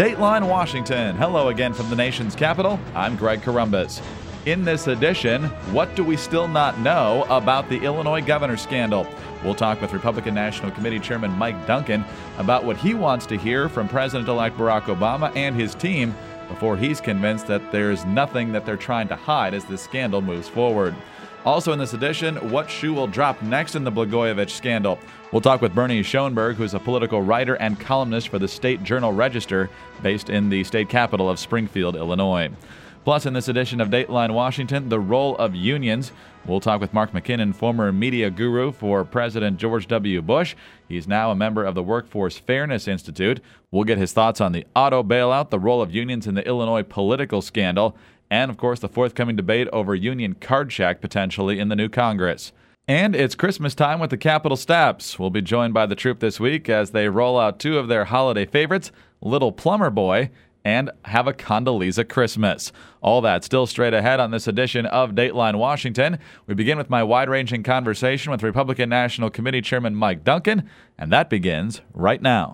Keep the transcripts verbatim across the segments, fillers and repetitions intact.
Dateline Washington. Hello again from the nation's capital. I'm Greg Corombos. In this edition, what do we still not know about the Illinois governor scandal? We'll talk with Republican National Committee Chairman Mike Duncan about what he wants to hear from President-elect Barack Obama and his team before he's convinced that there's nothing that they're trying to hide as this scandal moves forward. Also in this edition, what shoe will drop next in the Blagojevich scandal? We'll talk with Bernie Schoenberg, who's a political writer and columnist for the State Journal-Register, based in the state capital of Springfield, Illinois. Plus, in this edition of Dateline Washington, the role of unions. We'll talk with Mark McKinnon, former media guru for President George W. Bush. He's now a member of the Workforce Fairness Institute. We'll get his thoughts on the auto bailout, the role of unions in the Illinois political scandal, and, of course, the forthcoming debate over union card check potentially in the new Congress. And it's Christmas time with the Capitol Staps. We'll be joined by the troop this week as they roll out two of their holiday favorites, Little Plumber Boy and Have a Condoleezza Christmas. All that still straight ahead on this edition of Dateline Washington. We begin with my wide-ranging conversation with Republican National Committee Chairman Mike Duncan, and that begins right now.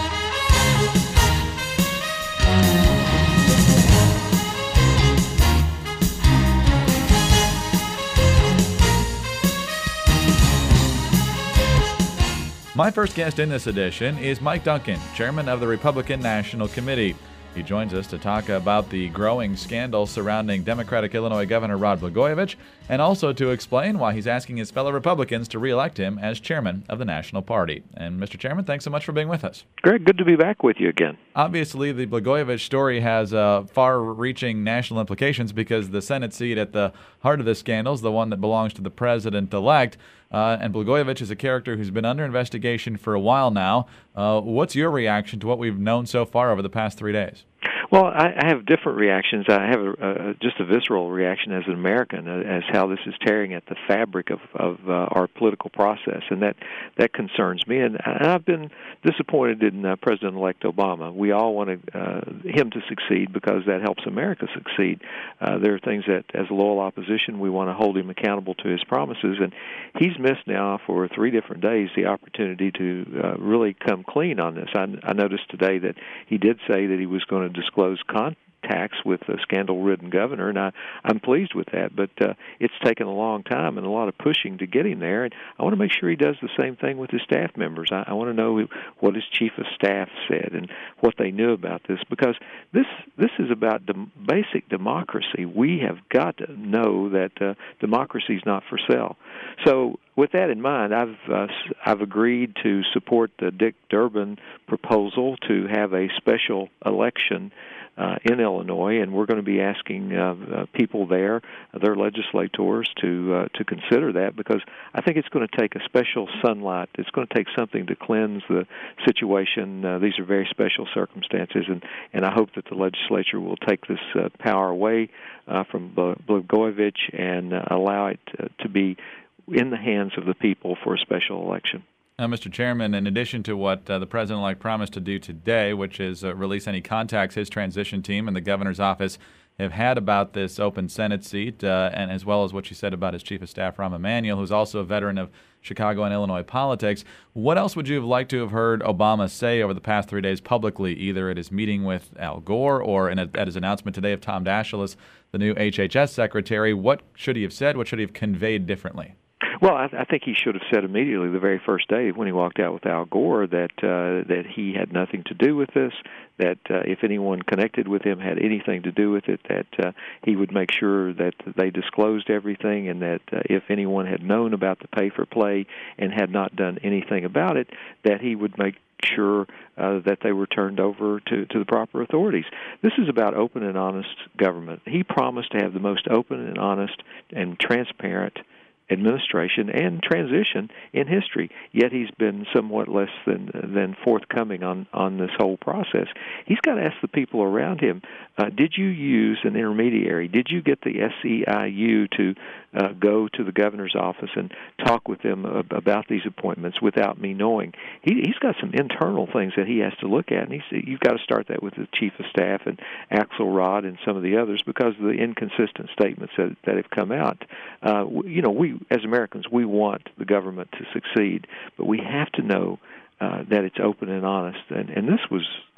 My first guest in this edition is Mike Duncan, chairman of the Republican National Committee. He joins us to talk about the growing scandal surrounding Democratic Illinois Governor Rod Blagojevich, and also to explain why he's asking his fellow Republicans to re-elect him as chairman of the National Party. And Mister Chairman, thanks so much for being with us. Greg, good to be back with you again. Obviously, the Blagojevich story has uh, far-reaching national implications because the Senate seat at the heart of this scandal is the one that belongs to the president-elect. Uh, and Blagojevich is a character who's been under investigation for a while now. Uh, what's your reaction to what we've known so far over the past three days? Well, I, I have different reactions. I have a, a, just a visceral reaction as an American, uh, as how this is tearing at the fabric of, of uh, our political process, and that, that concerns me. And, and I've been disappointed in uh, President-elect Obama. We all want to, uh, him to succeed because that helps America succeed. Uh, there are things that, as a loyal opposition, we want to hold him accountable to his promises, and he's missed now for three different days the opportunity to uh, really come clean on this. I, I noticed today that he did say that he was going to disclose contacts with a scandal-ridden governor, and I, I'm pleased with that, but uh, it's taken a long time and a lot of pushing to get him there, and I want to make sure he does the same thing with his staff members. I, I want to know what his chief of staff said and what they knew about this, because this this is about dem- basic democracy. We have got to know that uh, democracy is not for sale. So with that in mind, I've uh, I've agreed to support the Dick Durbin proposal to have a special election uh, in Illinois, and we're going to be asking uh, uh, people there, their legislators, to uh, to consider that, because I think it's going to take a special sunlight. It's going to take something to cleanse the situation. Uh, these are very special circumstances, and, and I hope that the legislature will take this uh, power away uh, from Blagojevich and uh, allow it uh, to be in the hands of the people for a special election. Now, Mister Chairman, in addition to what uh, the President-elect promised to do today, which is uh, release any contacts his transition team and the governor's office have had about this open Senate seat, uh, and as well as what you said about his chief of staff, Rahm Emanuel, who's also a veteran of Chicago and Illinois politics, what else would you have liked to have heard Obama say over the past three days publicly, either at his meeting with Al Gore or in a, at his announcement today of Tom Daschle as the new H H S secretary? What should he have said? What should he have conveyed differently? Well, I, I think he should have said immediately the very first day when he walked out with Al Gore that uh, that he had nothing to do with this, that uh, if anyone connected with him had anything to do with it, that uh, he would make sure that they disclosed everything, and that uh, if anyone had known about the pay-for-play and had not done anything about it, that he would make sure uh, that they were turned over to, to the proper authorities. This is about open and honest government. He promised to have the most open and honest and transparent administration and transition in history, yet he's been somewhat less than than forthcoming on, on this whole process. He's got to ask the people around him, uh, did you use an intermediary? Did you get the S E I U to uh, go to the governor's office and talk with them about these appointments without me knowing? He, he's got some internal things that he has to look at, and he's, you've got to start that with the chief of staff and Axelrod and some of the others, because of the inconsistent statements that, that have come out. Uh, you know, we, as Americans, we want the government to succeed, but we have to know uh, that it's open and honest. And, and this was just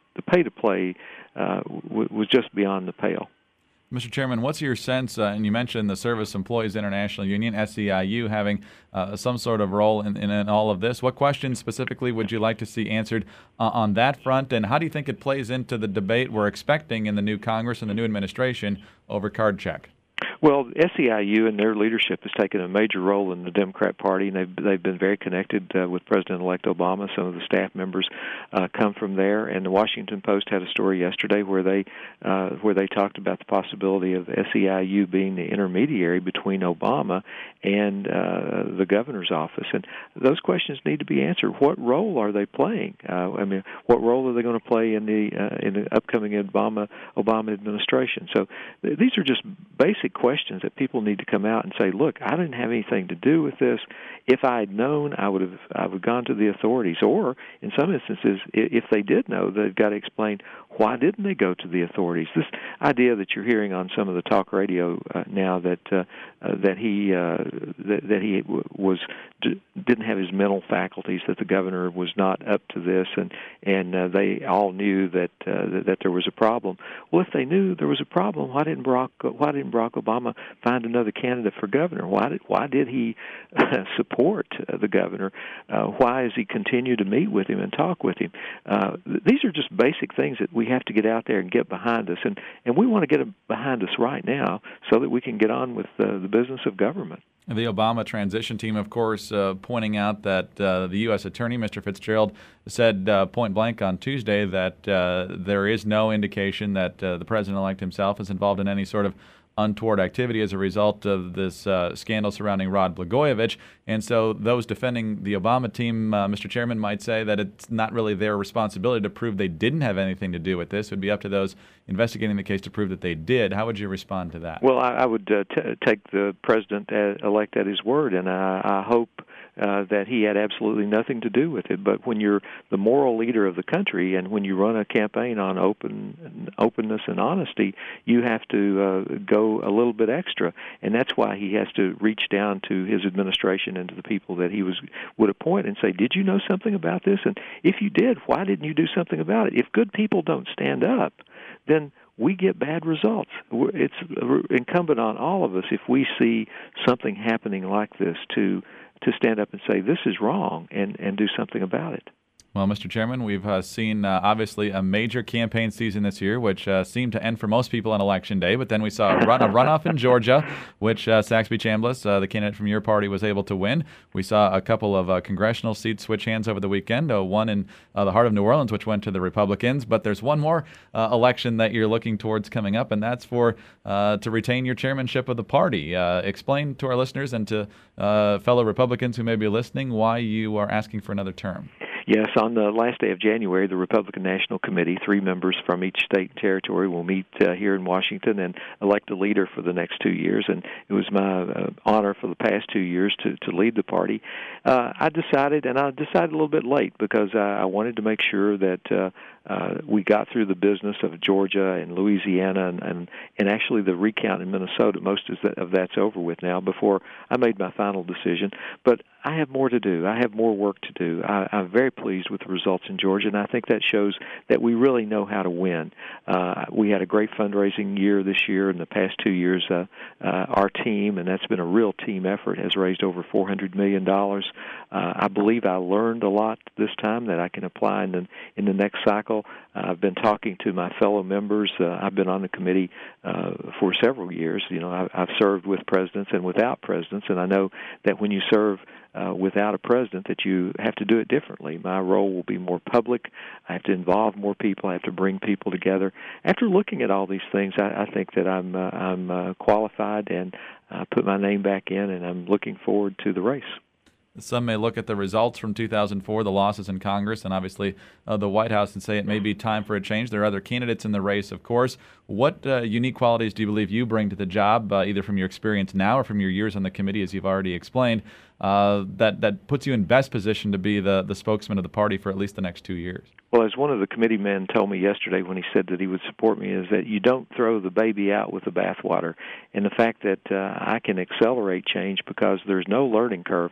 the pay to play uh, w- was just beyond the pale. Mister Chairman, what's your sense, uh, and you mentioned the Service Employees International Union, S E I U, having uh, some sort of role in, in, in all of this. What questions specifically would you like to see answered uh, on that front, and how do you think it plays into the debate we're expecting in the new Congress and the new administration over card check? Well, S E I U and their leadership has taken a major role in the Democrat Party, and they've they've been very connected uh, with President-elect Obama. Some of the staff members uh, come from there, and the Washington Post had a story yesterday where they uh, where they talked about the possibility of S E I U being the intermediary between Obama and uh, the governor's office. And those questions need to be answered. What role are they playing? Uh, I mean, what role are they going to play in the uh, in the upcoming Obama Obama administration? So th- these are just basic questions that people need to come out and say, look, I didn't have anything to do with this. If I had known, I would have I would have gone to the authorities. Or in some instances, if they did know, they've got to explain why didn't they go to the authorities. This idea that you're hearing on some of the talk radio uh, now that uh, uh, that he uh, that, that he was didn't have his mental faculties, that the governor was not up to this, and and uh, they all knew that uh, that there was a problem. Well, if they knew there was a problem, why didn't Barack why didn't Barack Obama find another candidate for governor? Why did why did he uh, support uh, the governor? Uh, why does he continue to meet with him and talk with him? Uh, these are just basic things that we have to get out there and get behind us, and and we want to get them behind us right now so that we can get on with uh, the business of government. The Obama transition team, of course, uh, pointing out that uh, the U S Attorney, Mister Fitzgerald, said uh, point blank on Tuesday that uh, there is no indication that uh, the president-elect himself is involved in any sort of untoward activity as a result of this uh, scandal surrounding Rod Blagojevich. And so those defending the Obama team, uh, Mister Chairman, might say that it's not really their responsibility to prove they didn't have anything to do with this. It would be up to those investigating the case to prove that they did. How would you respond to that? Well, I, I would uh, t- take the president-elect at his word, and I, I hope Uh, that he had absolutely nothing to do with it. But when you're the moral leader of the country, and when you run a campaign on open openness and honesty, you have to uh, go a little bit extra, and that's why he has to reach down to his administration and to the people that he was would appoint and say, "Did you know something about this? And if you did, why didn't you do something about it?" If good people don't stand up, then we get bad results. It's incumbent on all of us, if we see something happening like this, to to stand up and say, this is wrong, and, and do something about it. Well, Mister Chairman, we've uh, seen, uh, obviously, a major campaign season this year, which uh, seemed to end for most people on Election Day. But then we saw a, run, a runoff in Georgia, which uh, Saxby Chambliss, uh, the candidate from your party, was able to win. We saw a couple of uh, congressional seats switch hands over the weekend, uh, one in uh, the heart of New Orleans, which went to the Republicans. But there's one more uh, election that you're looking towards coming up, and that's for uh, to retain your chairmanship of the party. Uh, explain to our listeners and to uh, fellow Republicans who may be listening why you are asking for another term. Yes, on the last day of January, the Republican National Committee, three members from each state and territory, will meet uh, here in Washington and elect a leader for the next two years. And it was my uh, honor for the past two years to, to lead the party. Uh, I decided, and I decided a little bit late, because I, I wanted to make sure that uh, uh, we got through the business of Georgia and Louisiana and, and, and actually the recount in Minnesota. Most of, that, of that's over with now before I made my final decision. But I have more to do. I have more work to do. I, I'm very pleased with the results in Georgia, and I think that shows that we really know how to win. Uh, we had a great fundraising year this year. In the past two years, uh, uh, our team, and that's been a real team effort, has raised over four hundred million dollars. Uh, I believe I learned a lot this time that I can apply in the, in the next cycle. Uh, I've been talking to my fellow members. Uh, I've been on the committee uh, for several years. You know, I, I've served with presidents and without presidents, and I know that when you serve Uh, without a president, that you have to do it differently. My role will be more public. I have to involve more people. I have to bring people together. After looking at all these things, I, I think that I'm uh, I'm uh, qualified, and uh, put my name back in, and I'm looking forward to the race. Some may look at the results from two thousand four, the losses in Congress, and obviously uh, the White House, and say it may be time for a change. There are other candidates in the race, of course. What uh, unique qualities do you believe you bring to the job, uh, either from your experience now or from your years on the committee, as you've already explained, uh, that, that puts you in best position to be the, the spokesman of the party for at least the next two years? Well, as one of the committee men told me yesterday when he said that he would support me, is that you don't throw the baby out with the bathwater. And the fact that uh, I can accelerate change because there's no learning curve. I know the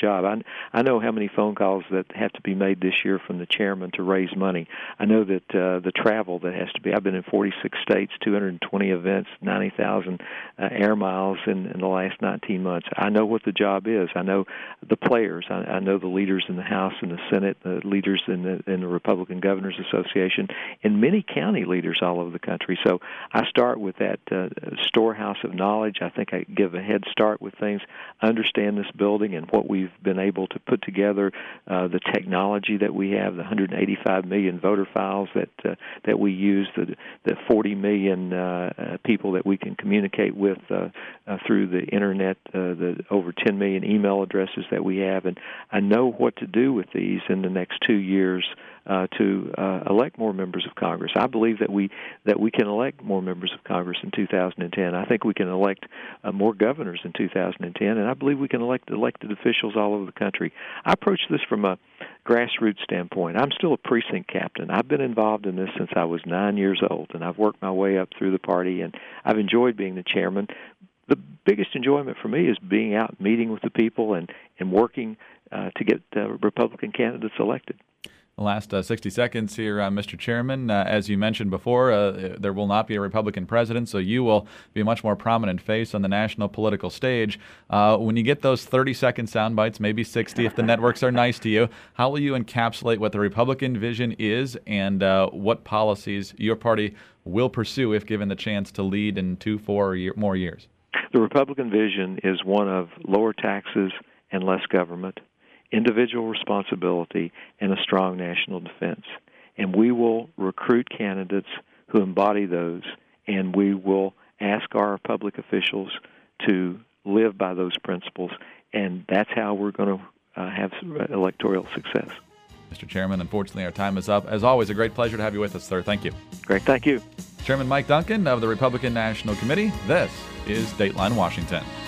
job. I, I know how many phone calls that have to be made this year from the chairman to raise money. I know that uh, the travel that has to be. I've been in forty-six states, two hundred twenty events, ninety thousand uh, air miles in, in the last nineteen months. I know what the job is. I know the players. I, I know the leaders in the House and the Senate, the leaders in the, in the Republican Governors Association, and many county leaders all over the country. So I start with that uh, storehouse of knowledge. I think I give a head start with things, understand this building and what we've been able to put together, uh, the technology that we have, the one hundred eighty-five million voter files that uh, that we use, the the forty million uh, uh, people that we can communicate with uh, uh, through the internet, uh, the over ten million email addresses that we have, and I know what to do with these in the next two years uh, to uh, elect more members of Congress. I believe that we that we can elect more members of Congress in two thousand ten. I think we can elect uh, more governors in two thousand ten, and I believe we can elect elected officials all over the country. I approach this from a grassroots standpoint. I'm still a precinct captain. I've been involved in this since I was nine years old, and I've worked my way up through the party, and I've enjoyed being the chairman. The biggest enjoyment for me is being out meeting with the people and, and working uh, to get uh, Republican candidates elected. The last uh, sixty seconds here, uh, Mister Chairman. Uh, as you mentioned before, uh, there will not be a Republican president, so you will be a much more prominent face on the national political stage. Uh, when you get those thirty-second sound bites, maybe sixty if the networks are nice to you, how will you encapsulate what the Republican vision is and uh, what policies your party will pursue if given the chance to lead in two, four year, more years? The Republican vision is one of lower taxes and less government, individual responsibility, and a strong national defense. And we will recruit candidates who embody those, and we will ask our public officials to live by those principles, and that's how we're going to uh, have electoral success. Mister Chairman, unfortunately, our time is up. As always, a great pleasure to have you with us, sir. Thank you. Great. Thank you. Chairman Mike Duncan of the Republican National Committee. This is Dateline Washington.